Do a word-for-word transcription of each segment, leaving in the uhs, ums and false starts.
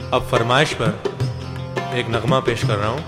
अब फरमाइश पर एक नगमा पेश कर रहा हूँ।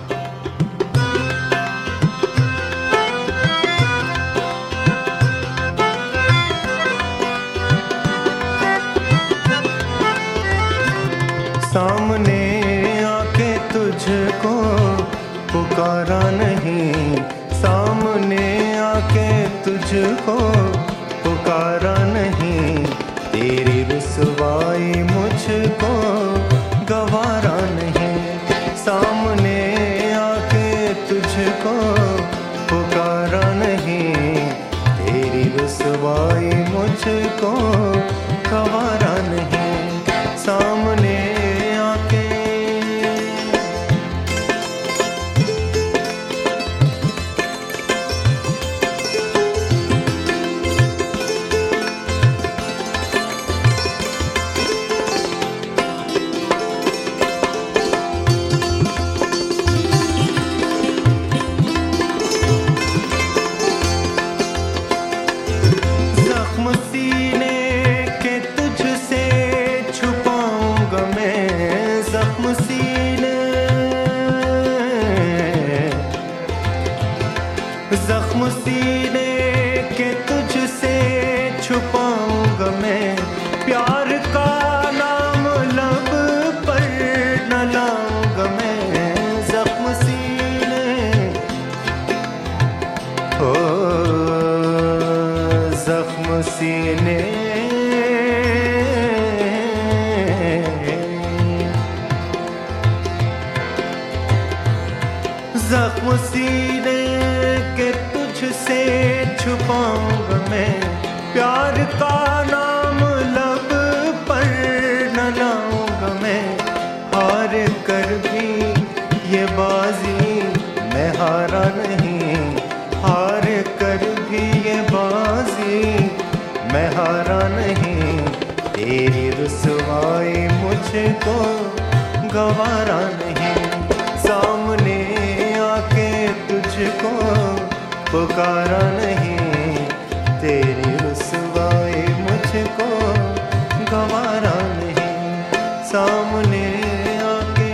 सामने आके तुझको पुकारा नहीं, सामने आके तुझको पुकारा नहीं, तेरी रुसवाई मुझको गवारा नहीं। सामने आके तुझको पुकारा नहीं, तेरी रुसवाई मुझको गवारा नहीं। सामने जख्म सीने के तुझसे छुपाऊंगा मैं, प्यार का नाम लब पर न लाऊंगा मैं। जख्म सीने ओ जख्म सीने जख्म सीने के तुझसे छुपाऊंगा मैं, प्यार का नाम लब पर न लाऊंगा मैं। हार कर भी ये बाजी मैं हारा नहीं, हार कर भी ये बाजी मैं हारा नहीं, तेरी रुसवाई मुझको गवारा नहीं। सामने आके तुझको पुकारा नहीं, तेरी रुसवाई मुझको गवारा नहीं। सामने आके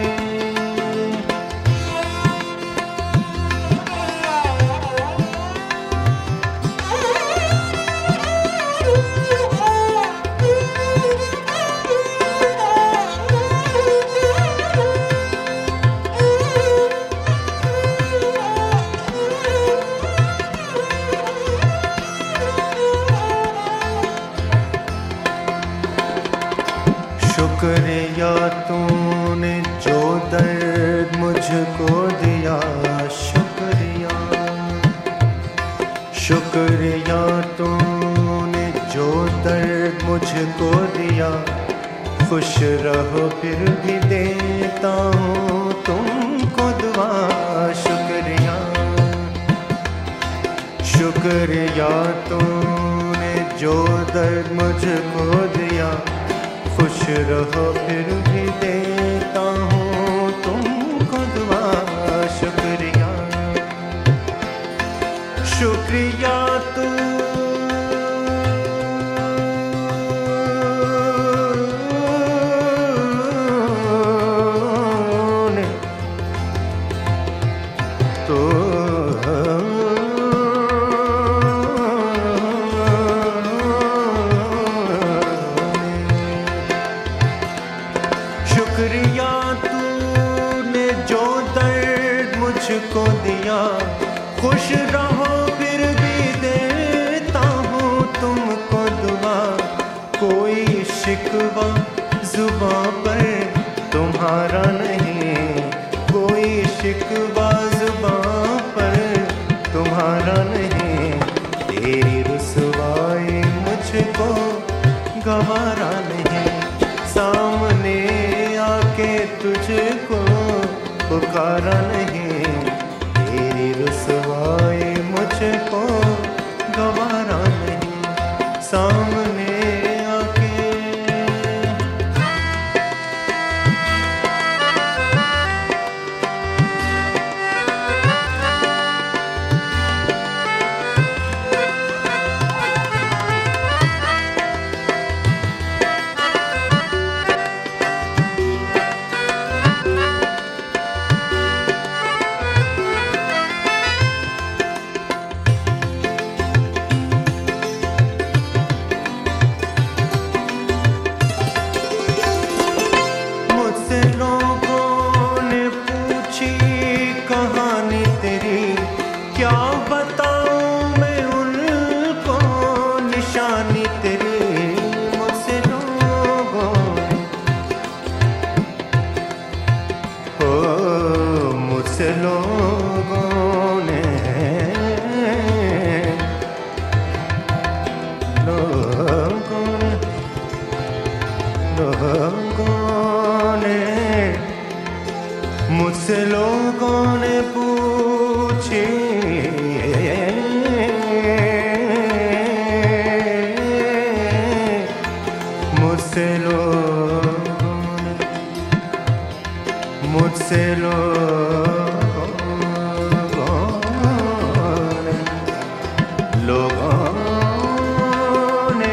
शुक्रिया तूने जो दर्द मुझको दिया, शुक्रिया शुक्रिया तूने जो दर्द मुझको दिया। खुश रहो फिर भी देता हूँ तुमको दुआ, शुक्रिया शुक्रिया तूने जो दर्द मुझको दिया। खुश रहो फिर भी देता हूँ तुमको दुआ, शुक्रिया शुक्रिया तू तो शुक्रिया तूने जो दर्द मुझको दिया। खुश रहो फिर भी देता हूँ तुमको दुआ, कोई शिकवा जुबां पर तुम्हारा नहीं, कोई शिकवा जुबां पर तुम्हारा नहीं, तेरी रुसवाई मुझको गवारा नहीं। सामने आके तुझको पुकारा नहीं, तेरी रुसवाई मुझको गवारा नहीं। सामने लोगों ने मुझसे लोगों ने पूछी मुझसे लोगों ने मुझसे लोगों ने लोगों ने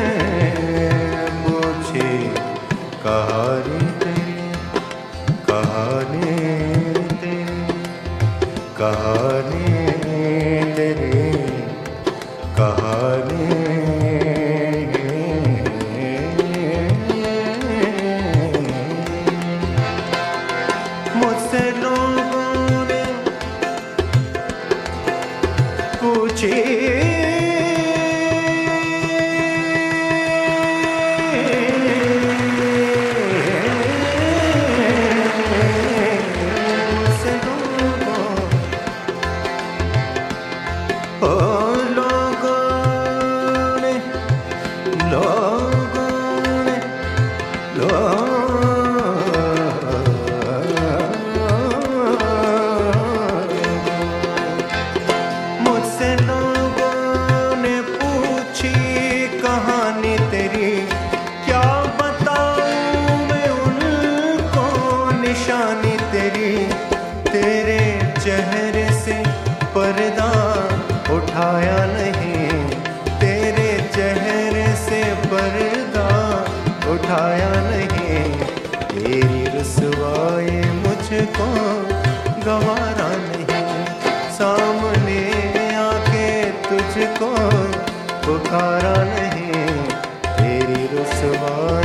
पूछी कहानी तेरी कहानी तेरी कहानी तेरी कहानी मुझसे लोगों ने पूछी मुझसे लोगों ने पूछी कहानी तेरी क्या बताऊं मैं उनको निशानी तेरी तेरे चेहरे से पर्दा उठाया नहीं तेरे चेहरे से पर्दा उठाया नहीं तेरी रुसवाई मुझको गवारा नहीं सामने आके तुझको पुकारा नहीं तेरी रुसवाई